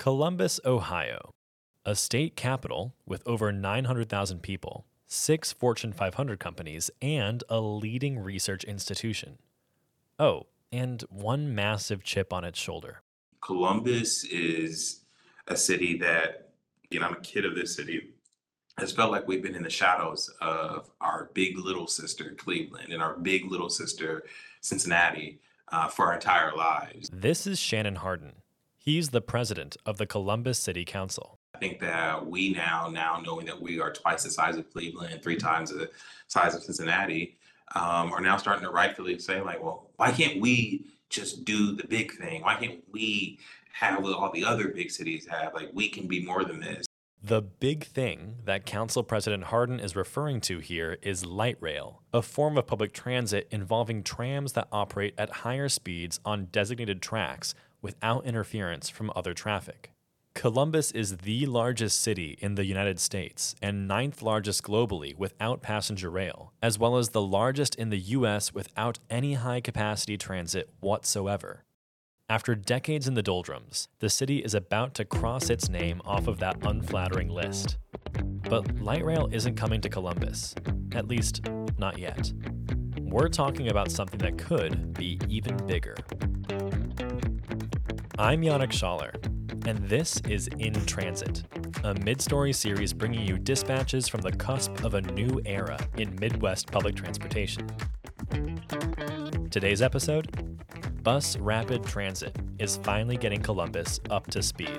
Columbus, Ohio, a state capital with over 900,000 people, 6 Fortune 500 companies, and a leading research institution. Oh, and one massive chip on its shoulder. Columbus is a city that, I'm a kid of this city. It's felt like we've been in the shadows of our big little sister, Cleveland, and our big little sister, Cincinnati, for our entire lives. This is Shannon Hardin. He's the president of the Columbus City Council. I think that we now knowing that we are twice the size of Cleveland, 3 times the size of Cincinnati, are now starting to rightfully say, like, well, why can't we just do the big thing? Why can't we have what all the other big cities have? Like, we can be more than this. The big thing that Council President Hardin is referring to here is light rail, a form of public transit involving trams that operate at higher speeds on designated tracks without interference from other traffic. Columbus is the largest city in the United States and 9th largest globally without passenger rail, as well as the largest in the U.S. without any high-capacity transit whatsoever. After decades in the doldrums, the city is about to cross its name off of that unflattering list. But light rail isn't coming to Columbus, at least not yet. We're talking about something that could be even bigger. I'm Yannick Schaller, and this is In Transit, a mid-story series bringing you dispatches from the cusp of a new era in Midwest public transportation. Today's episode: Bus Rapid Transit is finally getting Columbus up to speed.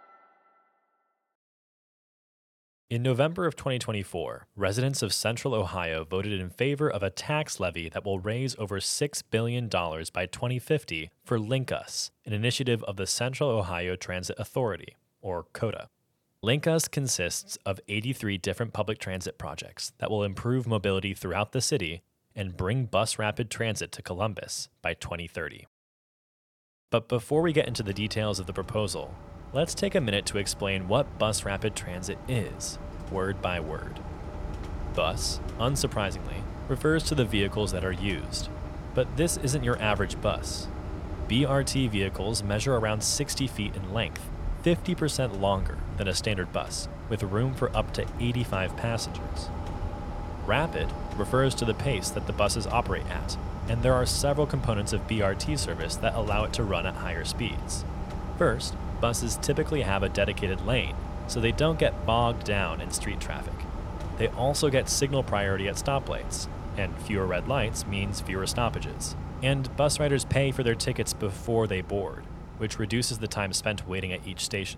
In November of 2024, residents of Central Ohio voted in favor of a tax levy that will raise over $6 billion by 2050 for LinkUs, an initiative of the Central Ohio Transit Authority, or COTA. LinkUs consists of 83 different public transit projects that will improve mobility throughout the city and bring bus rapid transit to Columbus by 2030. But before we get into the details of the proposal, let's take a minute to explain what bus rapid transit is, word by word. Bus, unsurprisingly, refers to the vehicles that are used. But this isn't your average bus. BRT vehicles measure around 60 feet in length, 50% longer than a standard bus, with room for up to 85 passengers. Rapid refers to the pace that the buses operate at, and there are several components of BRT service that allow it to run at higher speeds. First, buses typically have a dedicated lane, so they don't get bogged down in street traffic. They also get signal priority at stoplights, and fewer red lights means fewer stoppages. And bus riders pay for their tickets before they board, which reduces the time spent waiting at each station.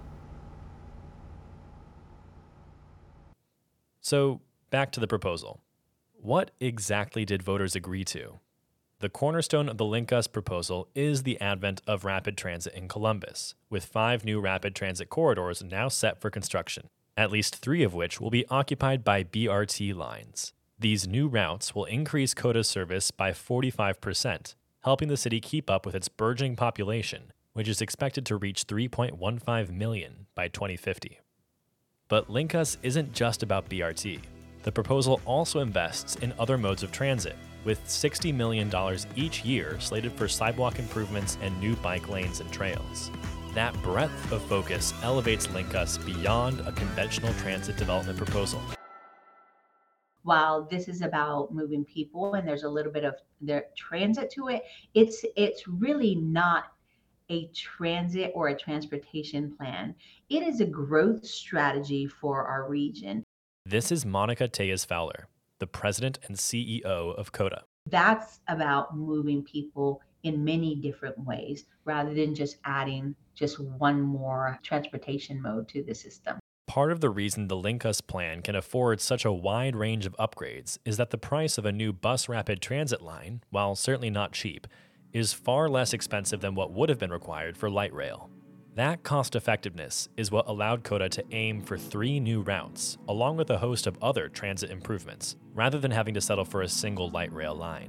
So, back to the proposal. What exactly did voters agree to? The cornerstone of the LinkUs proposal is the advent of rapid transit in Columbus, with 5 new rapid transit corridors now set for construction, at least 3 of which will be occupied by BRT lines. These new routes will increase COTA's service by 45%, helping the city keep up with its burgeoning population, which is expected to reach 3.15 million by 2050. But LinkUs isn't just about BRT. The proposal also invests in other modes of transit, with $60 million each year slated for sidewalk improvements and new bike lanes and trails. That breadth of focus elevates LinkUs beyond a conventional transit development proposal. While this is about moving people and there's a little bit of their transit to it, it's really not a transit or a transportation plan. It is a growth strategy for our region. This is Monica Tejas-Fowler, the president and CEO of COTA. That's about moving people in many different ways rather than just adding just one more transportation mode to the system. Part of the reason the LinkUs plan can afford such a wide range of upgrades is that the price of a new bus rapid transit line, while certainly not cheap, is far less expensive than what would have been required for light rail. That cost-effectiveness is what allowed COTA to aim for 3 new routes, along with a host of other transit improvements, rather than having to settle for a single light rail line.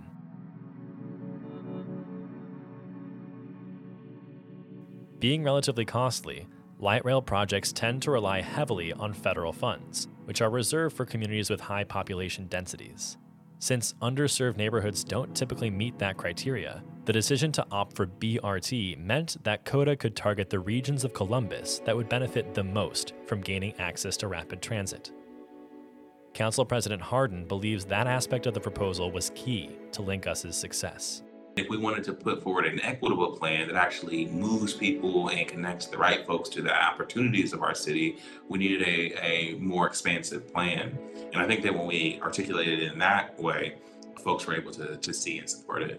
Being relatively costly, light rail projects tend to rely heavily on federal funds, which are reserved for communities with high population densities. Since underserved neighborhoods don't typically meet that criteria, The decision to opt for BRT meant that COTA could target the regions of Columbus that would benefit the most from gaining access to rapid transit. Council President Hardin believes that aspect of the proposal was key to LinkUs's success. If we wanted to put forward an equitable plan that actually moves people and connects the right folks to the opportunities of our city, we needed a more expansive plan. And I think that when we articulated it in that way, folks were able to see and support it.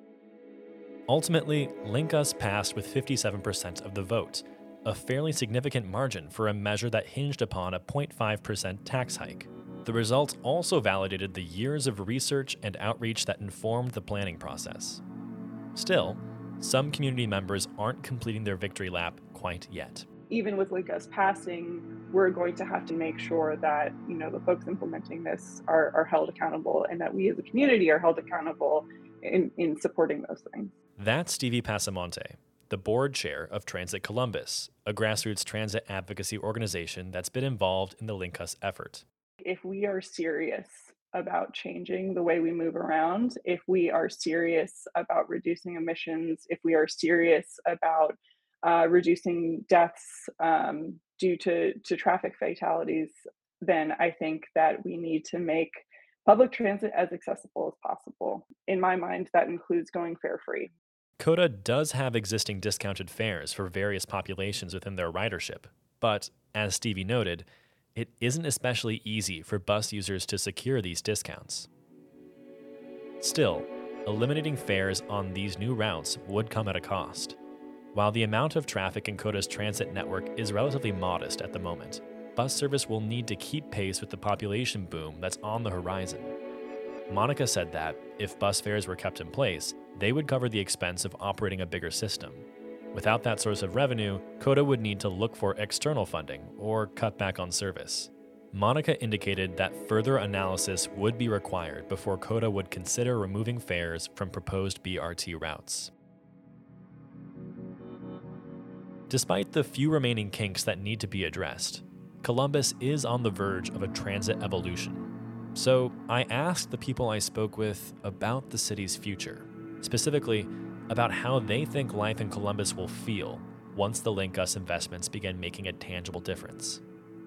Ultimately, LinkUs passed with 57% of the vote, a fairly significant margin for a measure that hinged upon a 0.5% tax hike. The result also validated the years of research and outreach that informed the planning process. Still, some community members aren't completing their victory lap quite yet. Even with LinkUs passing, we're going to have to make sure that, the folks implementing this are held accountable, and that we as a community are held accountable in supporting those things. That's Stevie Passamonte, the board chair of Transit Columbus, a grassroots transit advocacy organization that's been involved in the LinkUs effort. If we are serious about changing the way we move around, if we are serious about reducing emissions, if we are serious about reducing deaths due to traffic fatalities, then I think that we need to make public transit as accessible as possible. In my mind, that includes going fare-free. COTA does have existing discounted fares for various populations within their ridership, but as Stevie noted, it isn't especially easy for bus users to secure these discounts. Still, eliminating fares on these new routes would come at a cost. While the amount of traffic in COTA's transit network is relatively modest at the moment, bus service will need to keep pace with the population boom that's on the horizon. Monica said that, if bus fares were kept in place, they would cover the expense of operating a bigger system. Without that source of revenue, COTA would need to look for external funding or cut back on service. Monica indicated that further analysis would be required before COTA would consider removing fares from proposed BRT routes. Despite the few remaining kinks that need to be addressed, Columbus is on the verge of a transit evolution. So I asked the people I spoke with about the city's future, specifically about how they think life in Columbus will feel once the LinkUs investments begin making a tangible difference.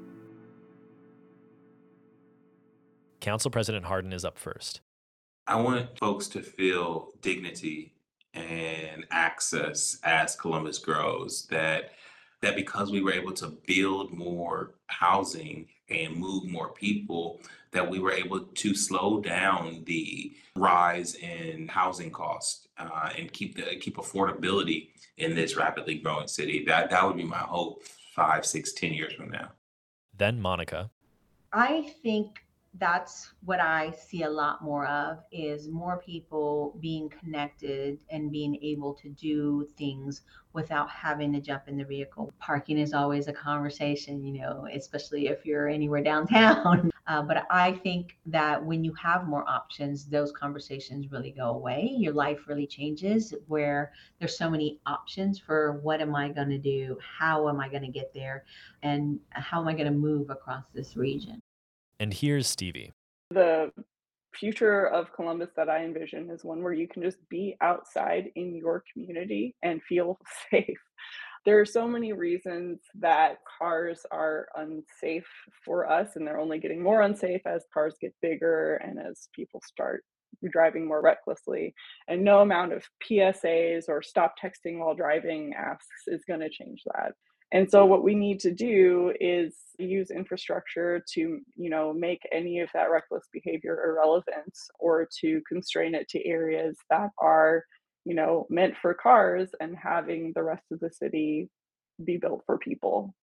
Council President Hardin is up first. I want folks to feel dignity and access as Columbus grows, that because we were able to build more housing and move more people, that we were able to slow down the rise in housing costs and keep affordability in this rapidly growing city. That would be my hope 5, 6, 10 years from now. Then Monica. I think that's what I see a lot more of, is more people being connected and being able to do things without having to jump in the vehicle. Parking is always a conversation, especially if you're anywhere downtown. But I think that when you have more options, those conversations really go away. Your life really changes, where there's so many options for what am I going to do? How am I going to get there? And how am I going to move across this region? And here's Stevie. The future of Columbus that I envision is one where you can just be outside in your community and feel safe. There are so many reasons that cars are unsafe for us, and they're only getting more unsafe as cars get bigger and as people start driving more recklessly. And no amount of PSAs or stop texting while driving asks is going to change that. And so what we need to do is use infrastructure to, make any of that reckless behavior irrelevant, or to constrain it to areas that are, meant for cars, and having the rest of the city be built for people.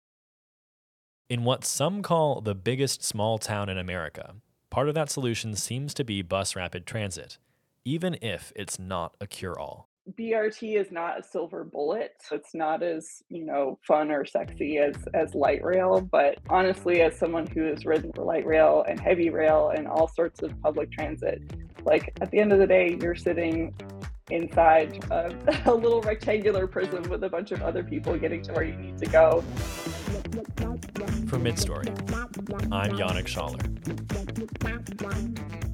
In what some call the biggest small town in America, part of that solution seems to be bus rapid transit, even if it's not a cure-all. BRT is not a silver bullet. It's not as, fun or sexy as light rail. But honestly, as someone who has ridden for light rail and heavy rail and all sorts of public transit, at the end of the day, you're sitting inside a little rectangular prison with a bunch of other people getting to where you need to go. For Midstory, I'm Yannick Schaller.